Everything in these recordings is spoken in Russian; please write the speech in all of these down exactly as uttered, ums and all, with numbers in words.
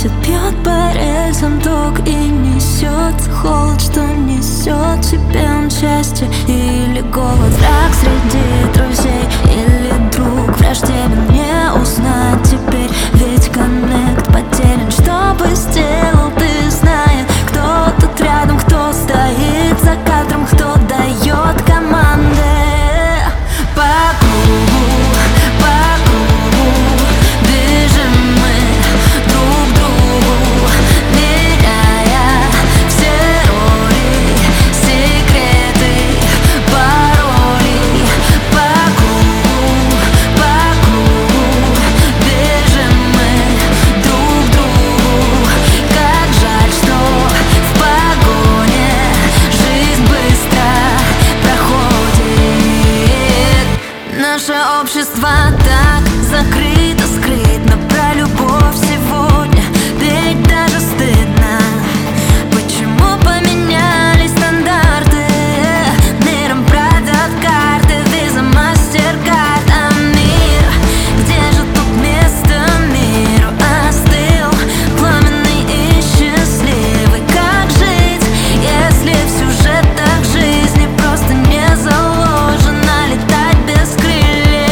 колотит, бьет по рельсам ток и несет холод, что несет в себе он счастье или голод. Враг среди друзей или друг враждебен, не узнать теперь, ведь коннект потерян. Что бы сделал ты, зная, кто тут рядом, кто стоит за кадром, кто дает команды? По кругу, по кругу движем мы друг другу, меняя все роли, секреты, пароли. По кругу, по кругу движем мы друг другу. Как жаль, что в погоне жизнь быстро проходит. Наше общество так закрыто, скрытно про любовь сегодня, ведь даже стыдно. Почему поменялись стандарты? Миром правят карты, виза, мастер-карт. А мир, где же тут место миру? Остыл, пламенный и счастливый. Как жить, если в сюжетах жизни просто не заложено летать без крыльев?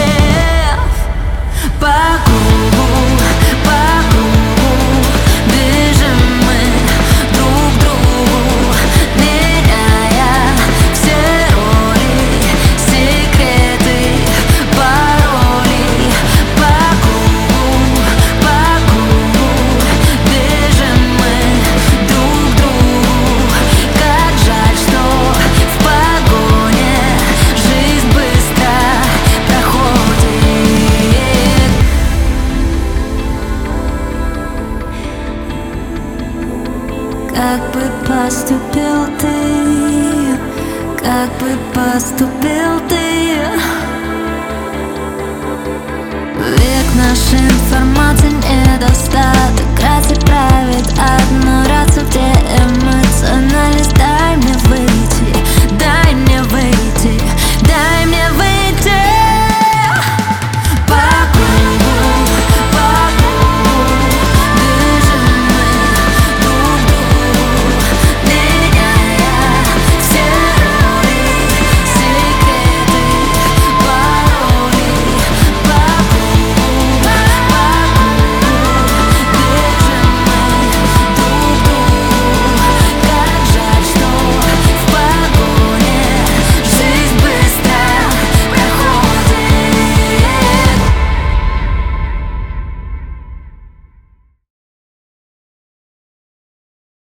По кругу, по кругу движем мы друг другу, меняя все роли, секреты, пароли. По кругу, по кругу движем мы друг другу. Как жаль, что в погоне жизнь быстро проходит. Как бы поступил ты, как бы поступил ты? Век нашей информации недостаток, рация правит одно, рация, где эмоциональность